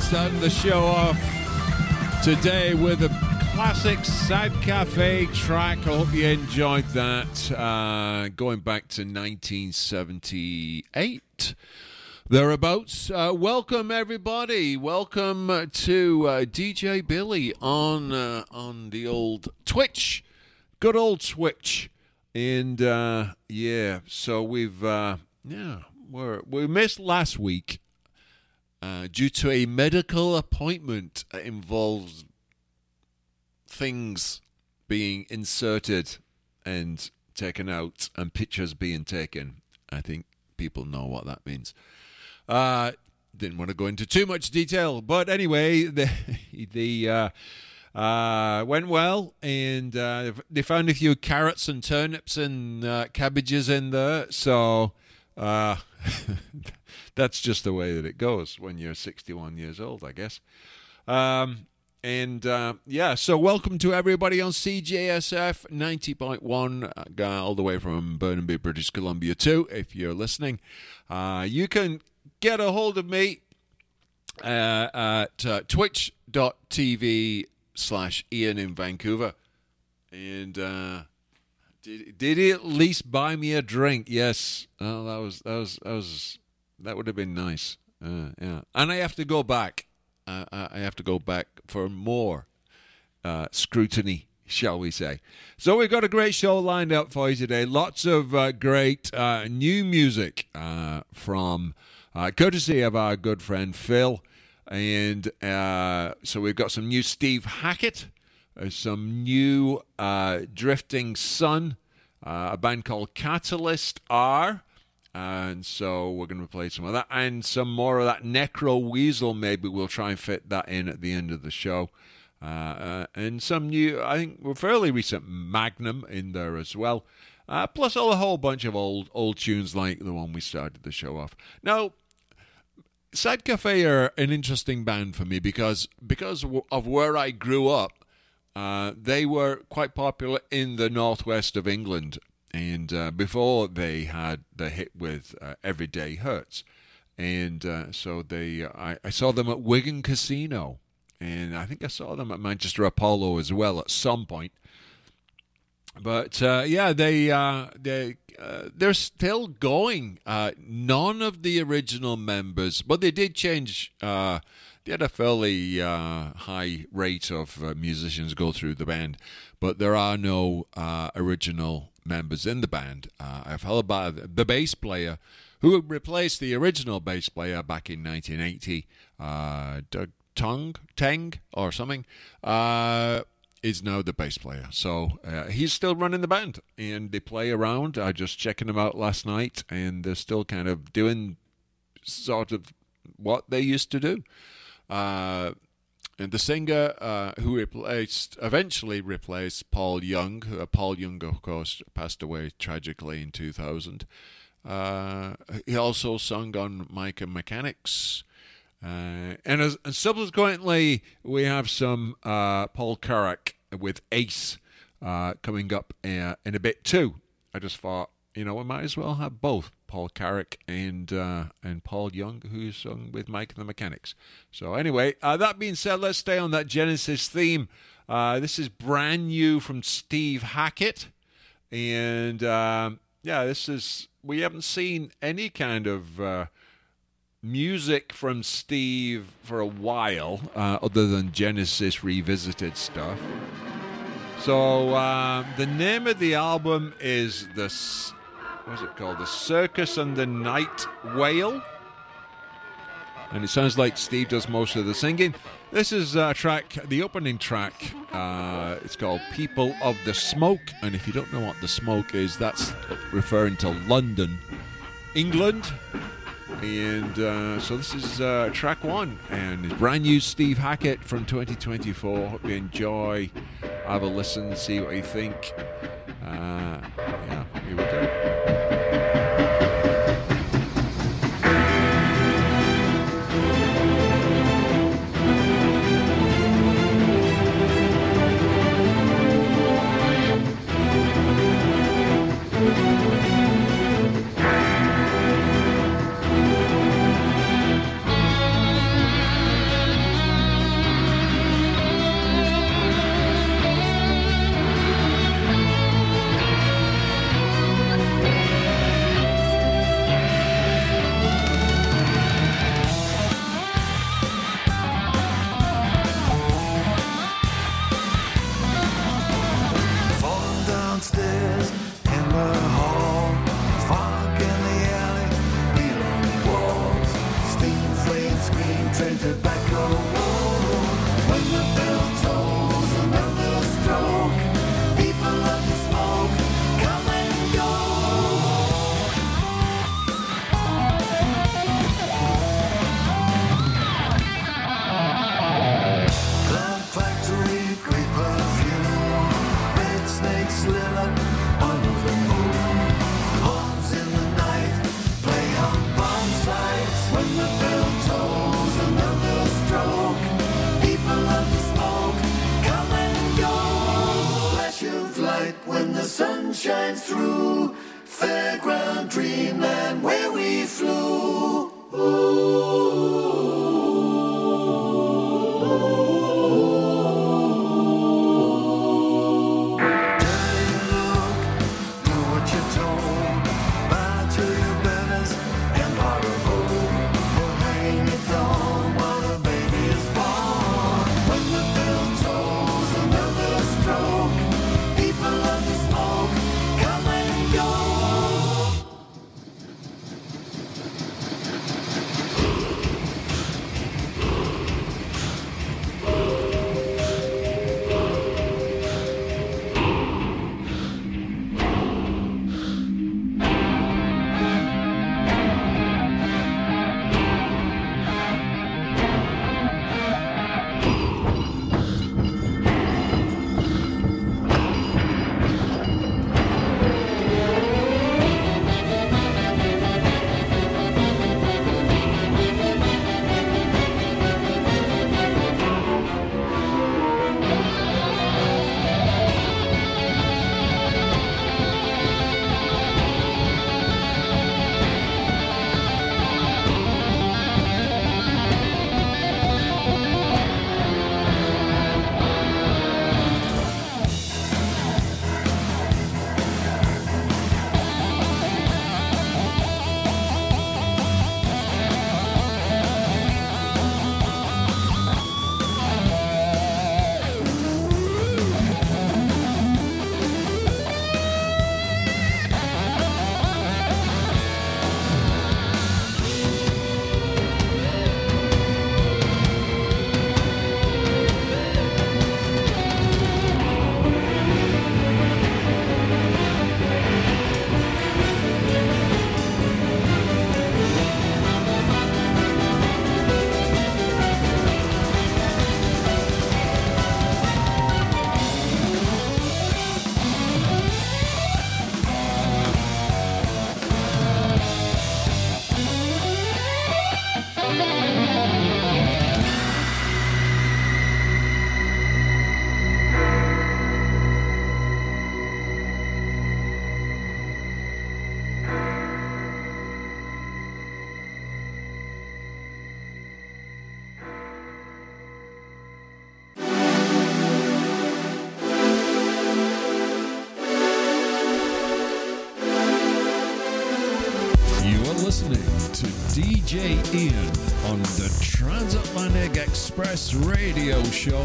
starting the show off today with a classic Sad Cafe track. I hope you enjoyed that. Going back to 1978. Thereabouts. Welcome, everybody. Welcome to DJ Billy on the old Twitch. Good old Twitch. And, so we missed last week. Due to a medical appointment that involves things being inserted and taken out and pictures being taken. I think people know what that means. Didn't want to go into too much detail, but anyway, the went well, and they found a few carrots and turnips and cabbages in there, so that's just the way that it goes when you're 61 years old, I guess. So welcome to everybody on CJSF 90.1, all the way from Burnaby, British Columbia too, if you're listening. You can get a hold of me at twitch.tv/Ian in Vancouver. And did he at least buy me a drink? Yes. Oh, that would have been nice. Yeah. And I have to go back. I have to go back for more scrutiny, shall we say. So we've got a great show lined up for you today. Lots of great new music from courtesy of our good friend Phil. And so we've got some new Steve Hackett, some new Drifting Sun, a band called Catalyst R. And so we're going to play some of that and some more of that Necro Weasel. Maybe we'll try and fit that in at the end of the show. And some new, I think, fairly recent Magnum in there as well. Plus a whole bunch of old tunes like the one we started the show off. Now, Sad Cafe are an interesting band for me because of where I grew up. They were quite popular in the northwest of England. And before they had the hit with Everyday Hurts. And so I saw them at Wigan Casino. And I think I saw them at Manchester Apollo as well at some point. But they're still going. None of the original members, but they did change. They had a fairly high rate of musicians go through the band, but there are no original members in the band. I've heard about the bass player who replaced the original bass player back in 1980, Doug Teng or something, is now the bass player. So he's still running the band, and they play around. I just checking them out last night, and they're still kind of doing sort of what they used to do. And the singer who eventually replaced Paul Young. Paul Young, of course, passed away tragically in 2000. He also sung on Mike and Mechanics. And subsequently, we have some Paul Carrack with Ace coming up in a bit too. I just thought, we might as well have both Paul Carrack and Paul Young, who sung with Mike and the Mechanics. So anyway, that being said, let's stay on that Genesis theme. This is brand new from Steve Hackett. And we haven't seen any kind of music from Steve for a while, other than Genesis Revisited stuff. So the name of the album is what's it called? The Circus and the Night Whale. And it sounds like Steve does most of the singing. This is the opening track. It's called People of the Smoke. And if you don't know what the smoke is, that's referring to London, England. And so this is track one. And it's brand new Steve Hackett from 2024. Hope you enjoy. Have a listen, see what you think. Here we go. listening to DJ Ian on the Transatlantic Express radio show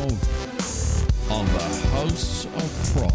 on the House of Prog.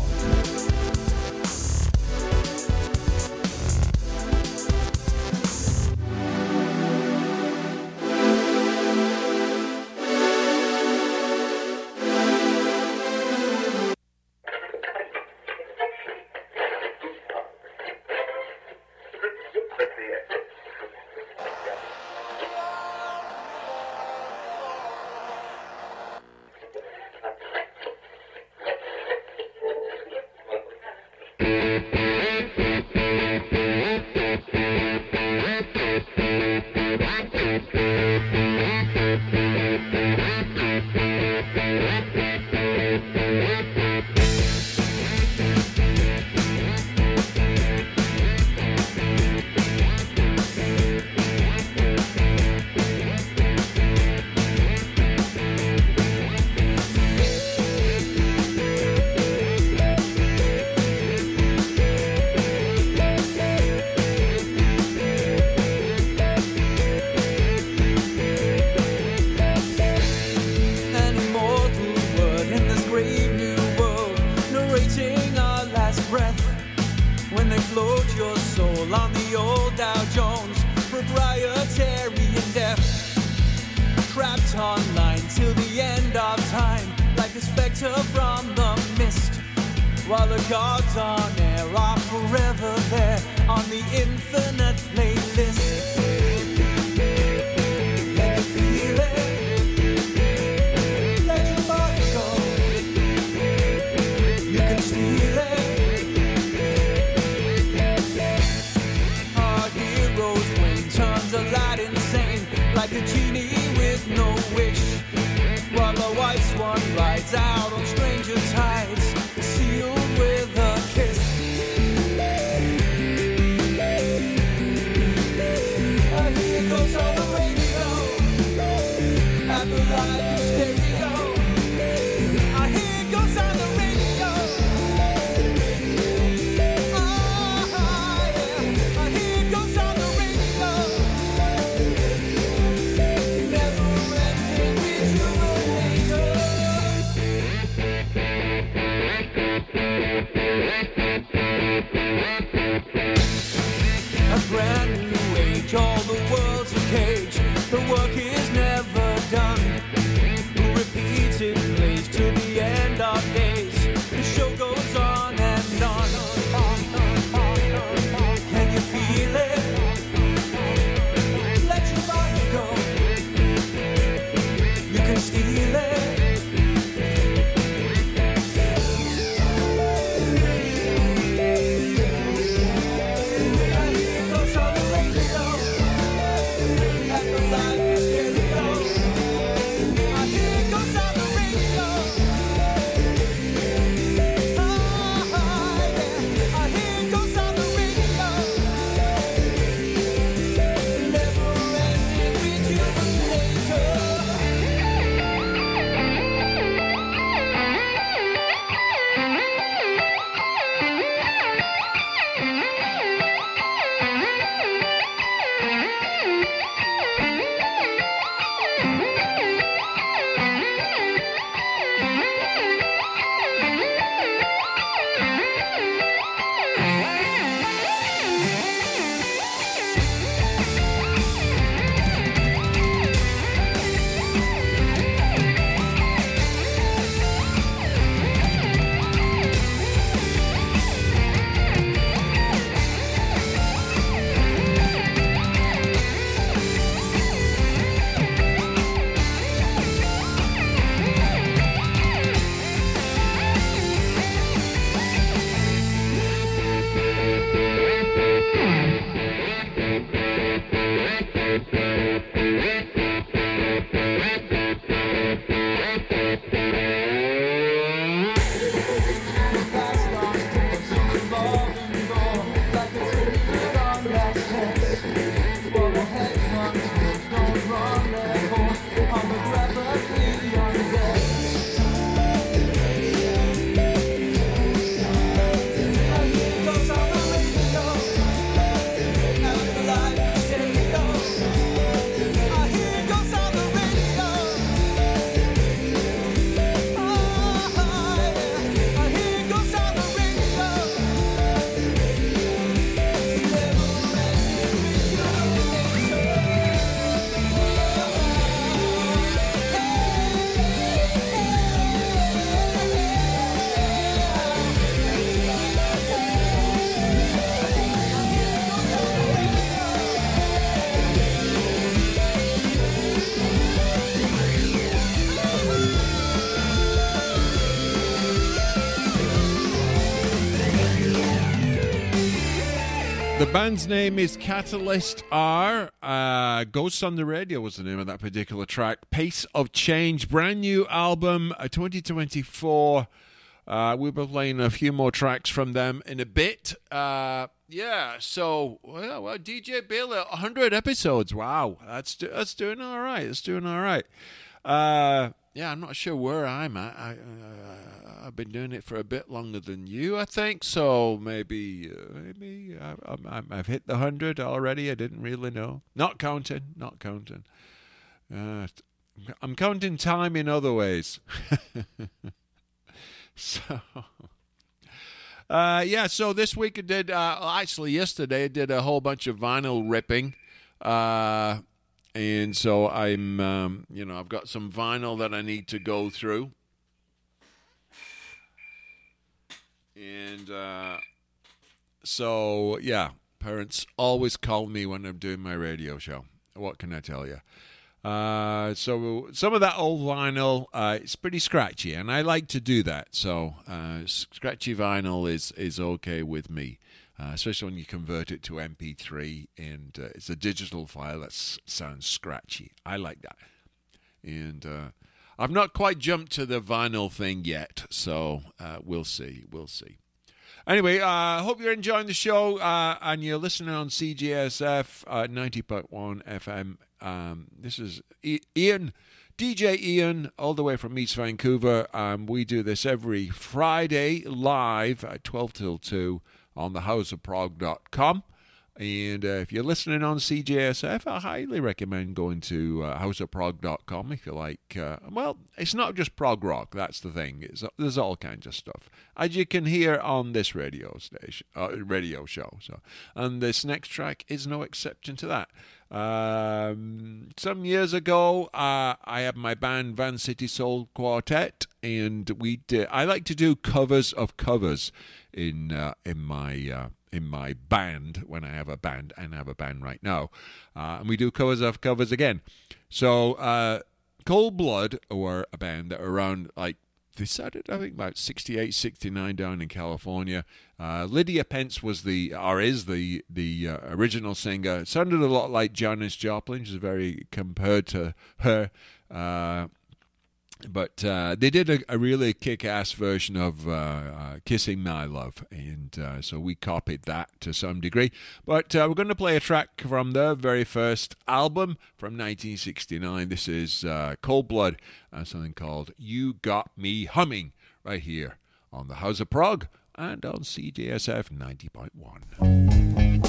shelter from the mist, while the gods on air are forever there on the infinite playlist. Can you feel it? Let your body go. You can steal it. Our hero's wing turns a lad insane, like a genie with no wish, while the white swan rides out on stranger tides, sealed with a kiss. Here goes on the radio, at the live stereo. Here goes on the radio. Here goes on the radio. Never ending rejuvenator. A brand new age, all the world's a cage. The work is never done. Repeated plays to the end of days. The show goes on and on. Can you feel it? Let your body go. You can steal it. Here goes on the radio, at the live stereo. Here goes on the radio. Here goes on the radio. Never ending rejuvenator. The band's name is Catalyst R. Ghosts on the Radio was the name of that particular track. Pace of Change, brand new album, 2024. We'll be playing a few more tracks from them in a bit. Well, DJ Bailey, 100 episodes. Wow, that's doing all right. It's doing all right. I'm not sure where I'm at. I've been doing it for a bit longer than you, I think. So maybe I've hit the 100 already. I didn't really know. Not counting. I'm counting time in other ways. So this week I did, actually yesterday I did a whole bunch of vinyl ripping. And so I'm, I've got some vinyl that I need to go through. And so, yeah, parents always call me when I'm doing my radio show. What can I tell you? So some of that old vinyl, it's pretty scratchy, and I like to do that. So scratchy vinyl is okay with me, especially when you convert it to MP3 and it's a digital file that sounds scratchy. I like that. And I've not quite jumped to the vinyl thing yet, so we'll see. We'll see. Anyway, I hope you're enjoying the show and you're listening on CGSF 90.1 FM. This is Ian, DJ Ian, all the way from East Vancouver. We do this every Friday live at 12 till 2 on thehouseofprog.com. And if you're listening on CJSF, I highly recommend going to houseofprog.com if you like. Well, it's not just prog rock, that's the thing. There's all kinds of stuff, as you can hear on this radio show. So, and this next track is no exception to that. Some years ago, I had my band Van City Soul Quartet, and I like to do covers of covers in my band when I have a band, and I have a band right now. And we do covers of covers again. So Cold Blood were a band that were around, like, they started, I think, about 68, 69 down in California. Lydia Pence is the original singer. It sounded a lot like Janis Joplin. She's very compared to her. But they did a really kick-ass version of Kissing My Love, and so we copied that to some degree. But we're going to play a track from their very first album from 1969. This is Cold Blood, something called You Got Me Humming, right here on the House of Prog and on CJSF 90.1.